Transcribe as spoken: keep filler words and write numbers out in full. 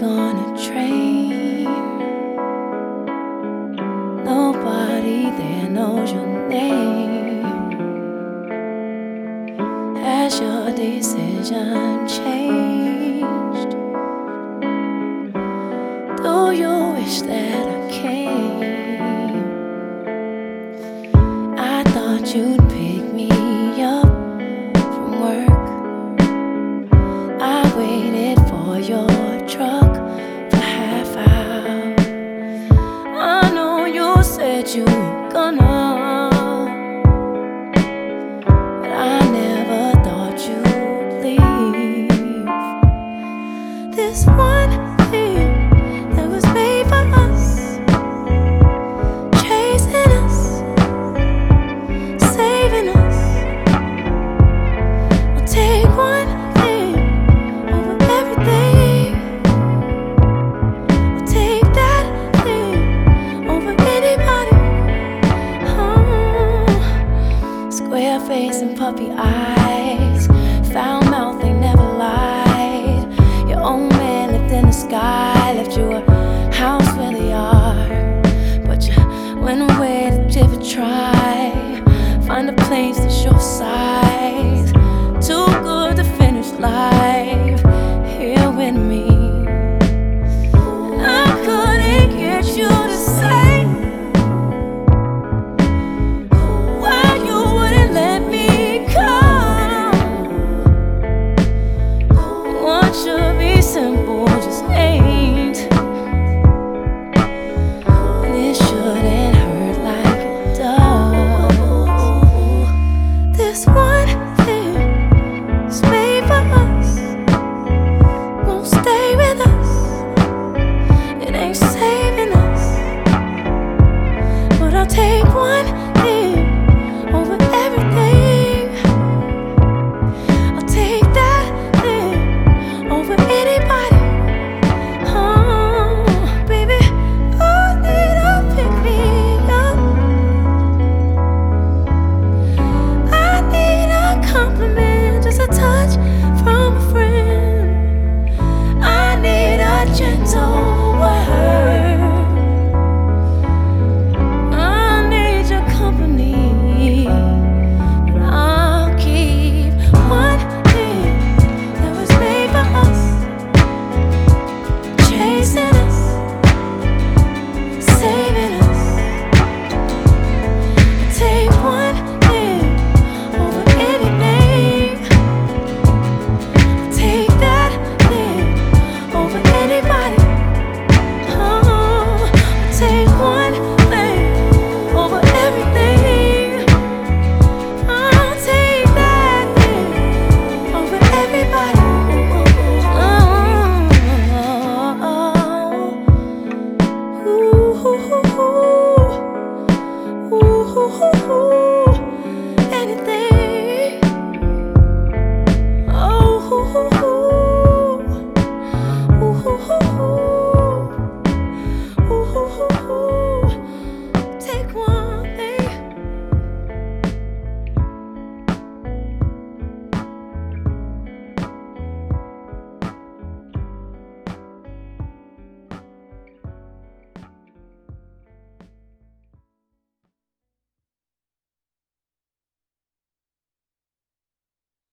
on a train. Nobody there knows your name. Has your decision changed? Do you wish that I came? I thought you'd pick me up from work. I waited for your truck for half hour. I know you said you were gonna, but I never thought you'd leave. This one thing that was made for us, chasing us, saving us. I'll take one thing over everything. I'll take that thing over anybody. Oh. Square face and puppy eyes, foul mouth, they never lied. Your own man lived in the sky, left you a house with a yard, but you went away to give it a try. Find a place that's your size, too good to finish life here with me. And I couldn't get you to say why you wouldn't let me come. What should be simple just ain't, and it shouldn't hurt like it does. This one thing is made for us, won't stay with us. It ain't safe.